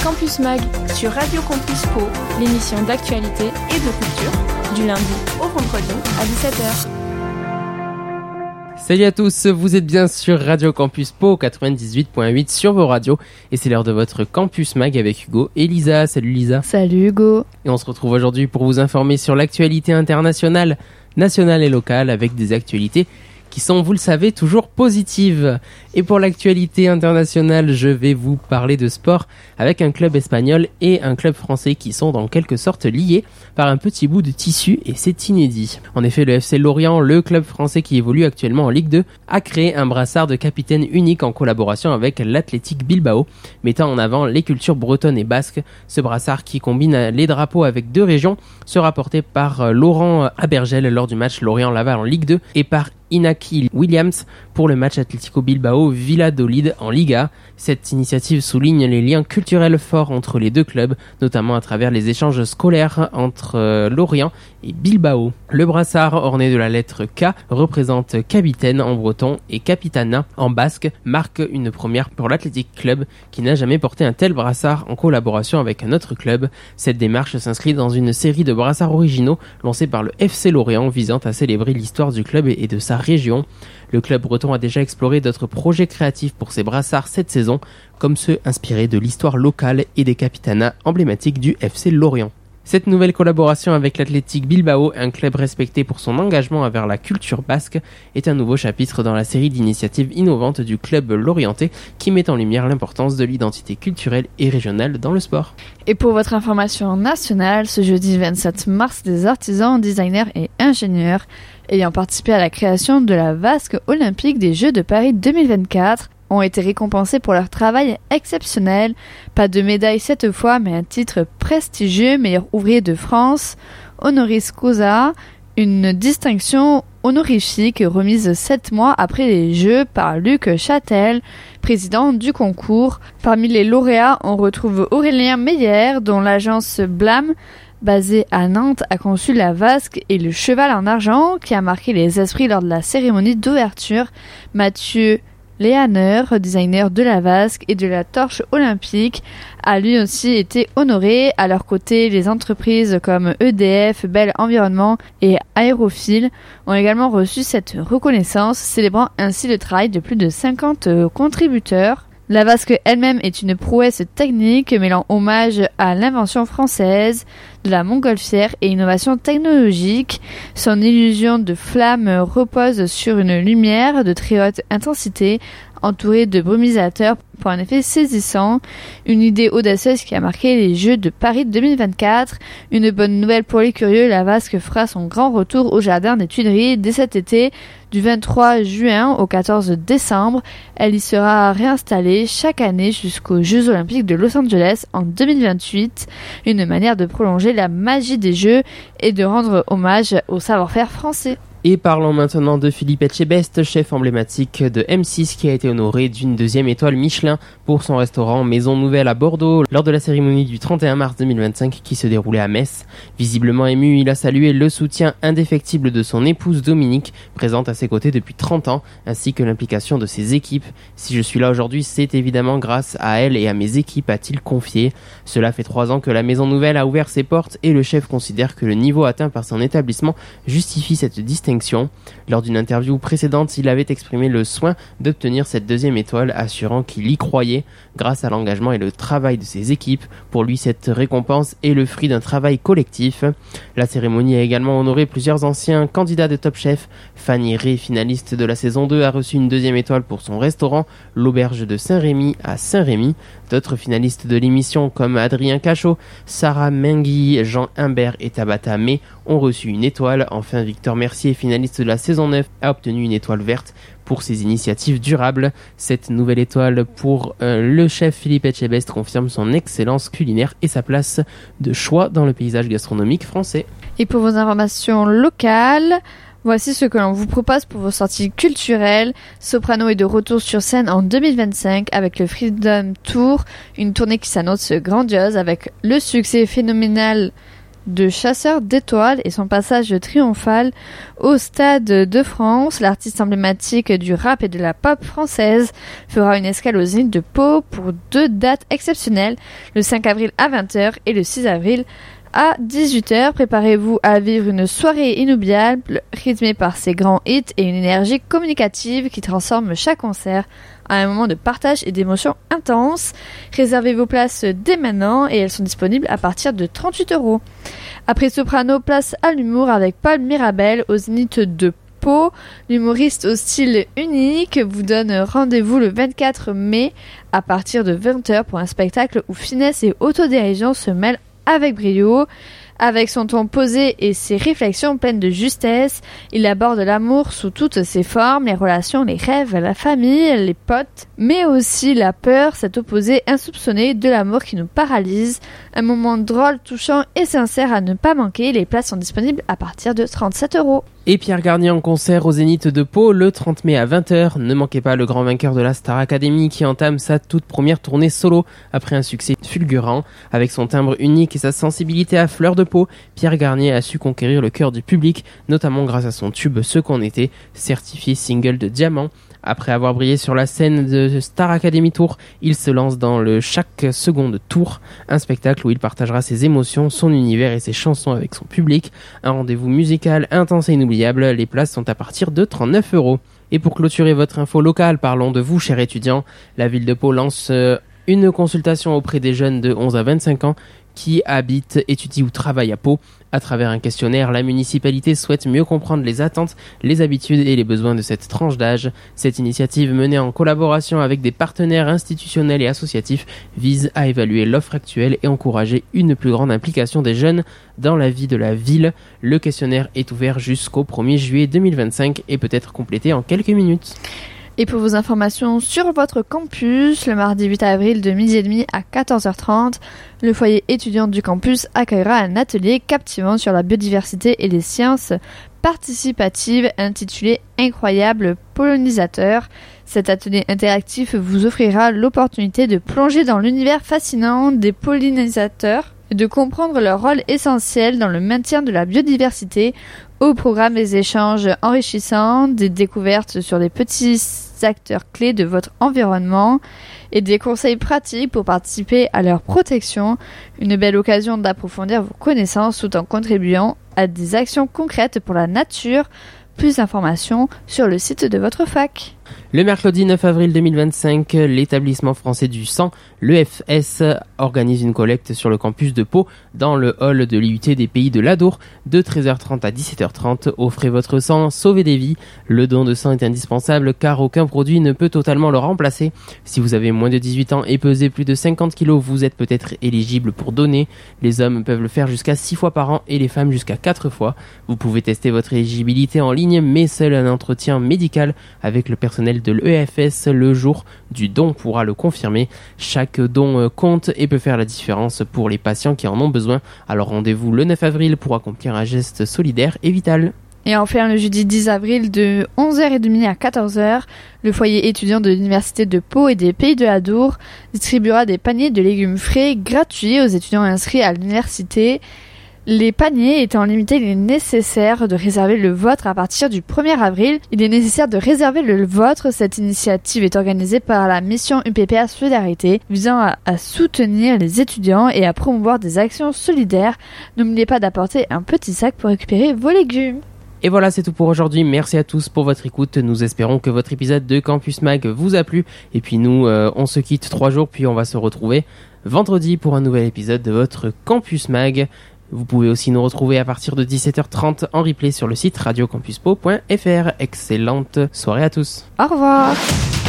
Campus Mag sur Radio Campus Pau, l'émission d'actualité et de culture, du lundi au vendredi à 17h. Salut à tous, vous êtes bien sur Radio Campus Pau 98.8 sur vos radios et c'est l'heure de votre Campus Mag avec Hugo et Lisa. Salut Lisa. Salut Hugo. Et on se retrouve aujourd'hui pour vous informer sur l'actualité internationale, nationale et locale avec des actualités qui sont, vous le savez, toujours positives. Et pour l'actualité internationale, je vais vous parler de sport avec un club espagnol et un club français qui sont en quelque sorte liés par un petit bout de tissu et c'est inédit. En effet, le FC Lorient, le club français qui évolue actuellement en Ligue 2, a créé un brassard de capitaine unique en collaboration avec l'Athletic Bilbao, mettant en avant les cultures bretonnes et basques. Ce brassard qui combine les drapeaux avec deux régions sera porté par Laurent Abergel lors du match Lorient-Laval en Ligue 2 et par Inaki Williams pour le match Atlético Bilbao Valladolid en Liga. Cette initiative souligne les liens culturels forts entre les deux clubs, notamment à travers les échanges scolaires entre Lorient et Bilbao. Le brassard orné de la lettre K représente capitaine en breton et capitana en basque, marque une première pour l'Athletic Club qui n'a jamais porté un tel brassard en collaboration avec un autre club. Cette démarche s'inscrit dans une série de brassards originaux lancés par le FC Lorient visant à célébrer l'histoire du club et de sa région. Le club breton a déjà exploré d'autres projets créatifs pour ses brassards cette saison, comme ceux inspirés de l'histoire locale et des capitanats emblématiques du FC Lorient. Cette nouvelle collaboration avec l'Athletic Bilbao, un club respecté pour son engagement envers la culture basque, est un nouveau chapitre dans la série d'initiatives innovantes du club lorientais qui met en lumière l'importance de l'identité culturelle et régionale dans le sport. Et pour votre information nationale, ce jeudi 27 mars, des artisans, designers et ingénieurs ayant participé à la création de la vasque olympique des Jeux de Paris 2024 ont été récompensés pour leur travail exceptionnel. Pas de médaille cette fois, mais un titre prestigieux, meilleur ouvrier de France, honoris causa, une distinction honorifique remise 7 mois après les Jeux par Luc Châtel, président du concours. Parmi les lauréats, on retrouve Aurélien Meyer, dont l'agence Blam, basée à Nantes, a conçu la vasque et le cheval en argent, qui a marqué les esprits lors de la cérémonie d'ouverture. Mathieu Léaner, designer de la vasque et de la torche olympique, a lui aussi été honoré. À leur côté, les entreprises comme EDF, Bell Environnement et Aérophile ont également reçu cette reconnaissance, célébrant ainsi le travail de plus de 50 contributeurs. La vasque elle-même est une prouesse technique mêlant hommage à l'invention française de la montgolfière et innovation technologique. Son illusion de flamme repose sur une lumière de très haute intensité entourée de brumisateurs pour un effet saisissant. Une idée audacieuse qui a marqué les Jeux de Paris 2024. Une bonne nouvelle pour les curieux, la vasque fera son grand retour au jardin des Tuileries dès cet été. Du 23 juin au 14 décembre, elle y sera réinstallée chaque année jusqu'aux Jeux Olympiques de Los Angeles en 2028. Une manière de prolonger la magie des Jeux et de rendre hommage au savoir-faire français. Et parlons maintenant de Philippe Etchebest, chef emblématique de M6 qui a été honoré d'une 2e étoile Michelin pour son restaurant Maison Nouvelle à Bordeaux lors de la cérémonie du 31 mars 2025 qui se déroulait à Metz. Visiblement ému, il a salué le soutien indéfectible de son épouse Dominique, présente à ses côtés depuis 30 ans, ainsi que l'implication de ses équipes. Si je suis là aujourd'hui, c'est évidemment grâce à elle et à mes équipes, a-t-il confié. Cela fait 3 ans que la Maison Nouvelle a ouvert ses portes et le chef considère que le niveau atteint par son établissement justifie cette distinction. Lors d'une interview précédente, il avait exprimé le soin d'obtenir cette 2e étoile, assurant qu'il y croyait grâce à l'engagement et le travail de ses équipes. Pour lui, cette récompense est le fruit d'un travail collectif. La cérémonie a également honoré plusieurs anciens candidats de Top Chef. Fanny Ray, finaliste de la saison 2, a reçu une 2e étoile pour son restaurant, l'Auberge de Saint-Rémy à Saint-Rémy. D'autres finalistes de l'émission comme Adrien Cachot, Sarah Mengui, Jean Humbert et Tabata May ont reçu une étoile. Enfin, Victor Mercier, finaliste de la saison 9, a obtenu une étoile verte pour ses initiatives durables. Cette nouvelle étoile pour le chef Philippe Etchebest confirme son excellence culinaire et sa place de choix dans le paysage gastronomique français. Et pour vos informations locales, voici ce que l'on vous propose pour vos sorties culturelles. Soprano est de retour sur scène en 2025 avec le Freedom Tour, une tournée qui s'annonce grandiose avec le succès phénoménal de chasseurs d'étoiles et son passage triomphal au Stade de France. L'artiste emblématique du rap et de la pop française fera une escale au Zénith de Pau pour 2 dates exceptionnelles, le 5 avril à 20h et le 6 avril à 18h. Préparez-vous à vivre une soirée inoubliable, rythmée par ses grands hits et une énergie communicative qui transforme chaque concert à un moment de partage et d'émotion intense. Réservez vos places dès maintenant et elles sont disponibles à partir de 38€. Après Soprano, place à l'humour avec Paul Mirabel au Zénith de Pau. L'humoriste au style unique vous donne rendez-vous le 24 mai à partir de 20h pour un spectacle où finesse et autodérision se mêlent avec brio. Avec son ton posé et ses réflexions pleines de justesse, il aborde l'amour sous toutes ses formes, les relations, les rêves, la famille, les potes, mais aussi la peur, cet opposé insoupçonné de l'amour qui nous paralyse. Un moment drôle, touchant et sincère à ne pas manquer. Les places sont disponibles à partir de 37€. Et Pierre Garnier en concert au Zénith de Pau le 30 mai à 20h. Ne manquez pas le grand vainqueur de la Star Academy qui entame sa toute première tournée solo après un succès fulgurant. Avec son timbre unique et sa sensibilité à fleur de peau, Pierre Garnier a su conquérir le cœur du public, notamment grâce à son tube Ce qu'on était, certifié single de diamant. Après avoir brillé sur la scène de Star Academy Tour, il se lance dans le Chaque Seconde Tour, un spectacle où il partagera ses émotions, son univers et ses chansons avec son public. Un rendez-vous musical intense et inoubliable, les places sont à partir de 39€. Et pour clôturer votre info locale, parlons de vous, chers étudiants. La ville de Pau lance une consultation auprès des jeunes de 11 à 25 ans qui habitent, étudient ou travaillent à Pau. À travers un questionnaire, la municipalité souhaite mieux comprendre les attentes, les habitudes et les besoins de cette tranche d'âge. Cette initiative, menée en collaboration avec des partenaires institutionnels et associatifs, vise à évaluer l'offre actuelle et encourager une plus grande implication des jeunes dans la vie de la ville. Le questionnaire est ouvert jusqu'au 1er juillet 2025 et peut être complété en quelques minutes. Et pour vos informations sur votre campus, le mardi 8 avril de 12h30 à 14h30, le foyer étudiant du campus accueillera un atelier captivant sur la biodiversité et les sciences participatives intitulé « Incroyable pollinisateur ». Cet atelier interactif vous offrira l'opportunité de plonger dans l'univers fascinant des pollinisateurs et de comprendre leur rôle essentiel dans le maintien de la biodiversité. Au programme des échanges enrichissants, des découvertes sur les petits acteurs clés de votre environnement et des conseils pratiques pour participer à leur protection. Une belle occasion d'approfondir vos connaissances tout en contribuant à des actions concrètes pour la nature. Plus d'informations sur le site de votre fac. Le mercredi 9 avril 2025, l'établissement français du sang, l'EFS, organise une collecte sur le campus de Pau dans le hall de l'IUT des Pays de l'Adour de 13h30 à 17h30. Offrez votre sang, sauvez des vies. Le don de sang est indispensable car aucun produit ne peut totalement le remplacer. Si vous avez moins de 18 ans et pesez plus de 50 kg, vous êtes peut-être éligible pour donner. Les hommes peuvent le faire jusqu'à 6 fois par an et les femmes jusqu'à 4 fois. Vous pouvez tester votre éligibilité en ligne, mais seul un entretien médical avec le personnel de l'EFS le jour du don pourra le confirmer. Chaque don compte et peut faire la différence pour les patients qui en ont besoin. Alors rendez-vous le 9 avril pour accomplir un geste solidaire et vital. Et enfin, le jeudi 10 avril de 11h30 à 14h, le foyer étudiant de l'Université de Pau et des Pays de l'Adour distribuera des paniers de légumes frais gratuits aux étudiants inscrits à l'université. Les paniers étant limités, il est nécessaire de réserver le vôtre à partir du 1er avril. Il est nécessaire de réserver le vôtre. Cette initiative est organisée par la mission UPPA Solidarité, visant à soutenir les étudiants et à promouvoir des actions solidaires. N'oubliez pas d'apporter un petit sac pour récupérer vos légumes. Et voilà, c'est tout pour aujourd'hui. Merci à tous pour votre écoute. Nous espérons que votre épisode de Campus Mag vous a plu. Et puis nous, on se quitte 3 jours, puis on va se retrouver vendredi pour un nouvel épisode de votre Campus Mag. Vous pouvez aussi nous retrouver à partir de 17h30 en replay sur le site radiocampuspo.fr. Excellente soirée à tous. Au revoir.